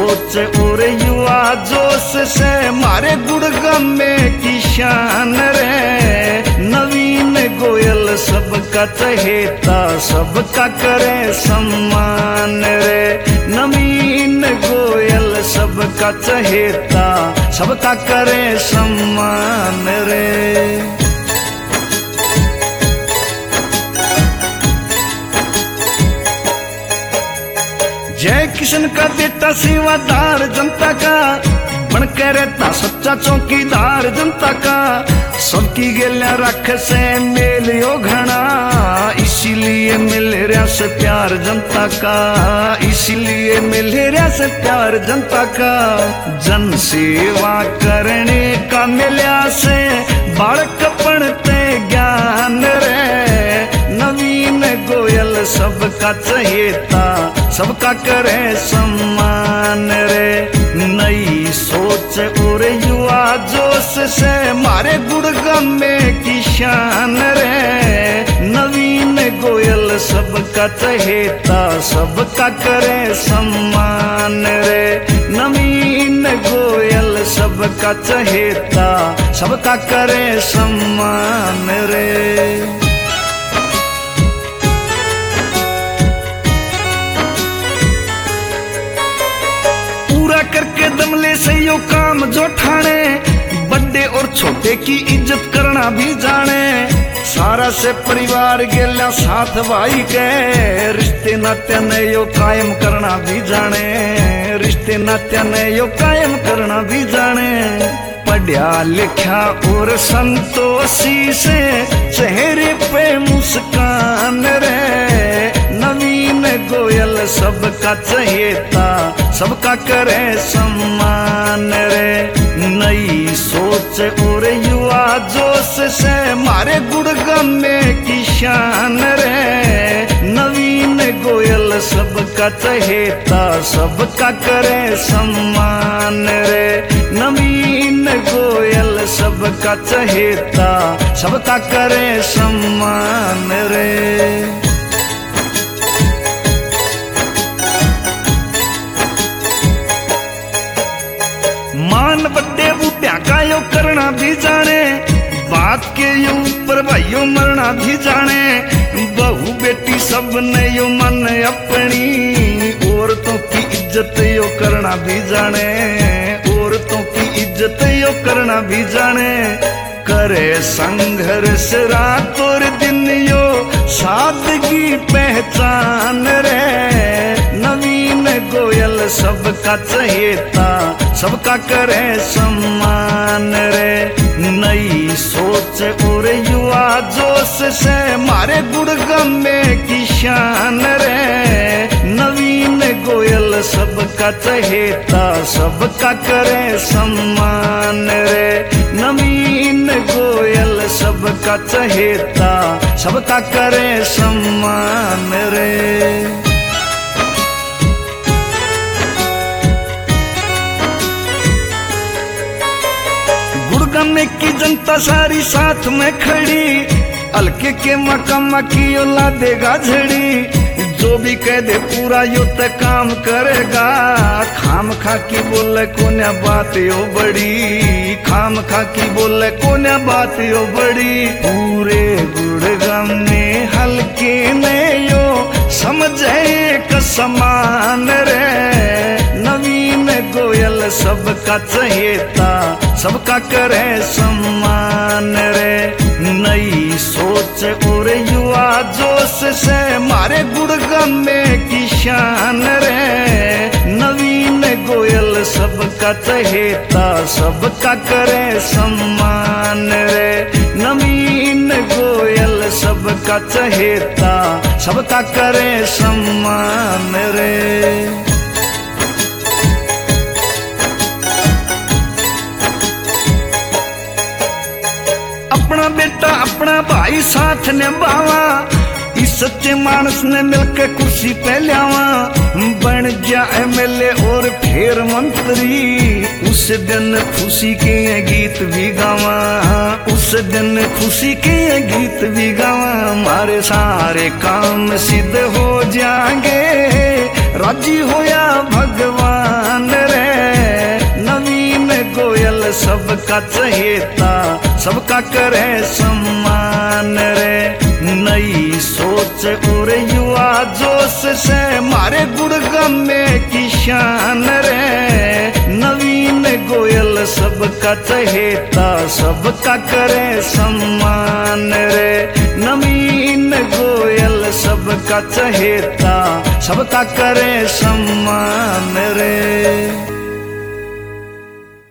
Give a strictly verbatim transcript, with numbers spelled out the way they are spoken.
सोच और युवा जोश से मारे गुड़गाम में की शान रे। नवीन गोयल सबका चहेता सबका करे सम्मान रे। नवीन गोयल सबका चहेता सबका करे सम्मान रे। जय किशन का बेटा सेवादार जनता का बन के रहता सच्चा चौकीदार जनता का। सबकी गेल्या रख से मेल यो घना इसीलिए मिल रहा से प्यार जनता का। इसीलिए मिल रहा से प्यार जनता का। जन सेवा करने का मिल्या से बालक पढ़ते ज्ञान रे। नवीन गोयल सबका चहेता सबका करे सम्मान रे। नई सोच और युवा जोश से मारे गुड़गाम में की शान रे। नवीन गोयल सबका चहेता सबका करे सम्मान रे। नवीन गोयल सबका चहेता सबका करे सम्मान रे। करके दमले से यो काम जो ठाणे बड़े और छोटे की इज्जत करना भी जाने। सारा से परिवार गेला साथ भाई के रिश्ते नाते ने यो कायम करना भी जाने। रिश्ते नाते ने यो कायम करना भी जाने। पढ़ा लिखा और संतोषी से चेहरे पे मुस्कान रे। नवीन गोयल सबका चहेता सबका करे सम्मान रे। नई सोच और युवा जोश से मारे गुड़गाम में की शान रे। नवीन गोयल सबका चहेता सबका करे सम्मान रे। नवीन गोयल सबका चहेता सबका करे सम्मान रे। मान बड़े बूढ़ा का यो करना भी जाने। बात के यो ऊपर भाइयों मरना भी जाने। बहू बेटी सब ने यो मन अपनी औरतों की इज्जत यो करना भी जाने। औरतों की इज्जत यो करना भी जाने। करे संघर्ष रात और दिन यो सादगी पहचान रे। नवीन गोयल सबका चहेता सबका करे सम्मान रे। नई सोच और युवा जोश से मारे गुड़गाम में की शान रे। नवीन गोयल सबका चहेता सबका करे सम्मान रे। नवीन गोयल सबका चहेता सबका करे सम्मान रे। गुड़गाम की जनता सारी साथ में खड़ी। हल्के के मकामा की ओला देगा झड़ी। जो भी कह दे पूरा यो ते काम करेगा। खाम खा की बोले कोन्या बात यो बड़ी। खाम खा की बोले कोन्या बात यो बड़ी। पूरे गुड़गाम में हल्के ने यो समझे एक समान रे। नवीन गोयल सबका चहेता सबका करे सम्मान रे। नई सोच और युवा जोश से मारे गुड़गाम में की शान रे। नवीन गोयल सबका चहेता सबका करे सम्मान रे। नवीन गोयल सबका चहेता सबका करे सम्मान रे। अपना बेटा अपना भाई साथ निभावा। इस सच्चे मानस ने मिलकर कुर्सी पे लियावा। बन गया एमएलए और फिर मंत्री। उस दिन खुशी के गीत भी गावा। उस दिन खुशी के गीत भी गावा। हमारे सारे काम सिद्ध हो जाएंगे। राजी होया भगवान रे। नवीन गोयल सबका चहेता, सबका करे सम्मान रे। नई सोच और युवा जोश से मारे गुड़गाम में की शान रे। नवीन गोयल सबका चहेता, सबका करे सम्मान रे। नवीन गोयल सबका चहेता, सबका करे सम्मान रे।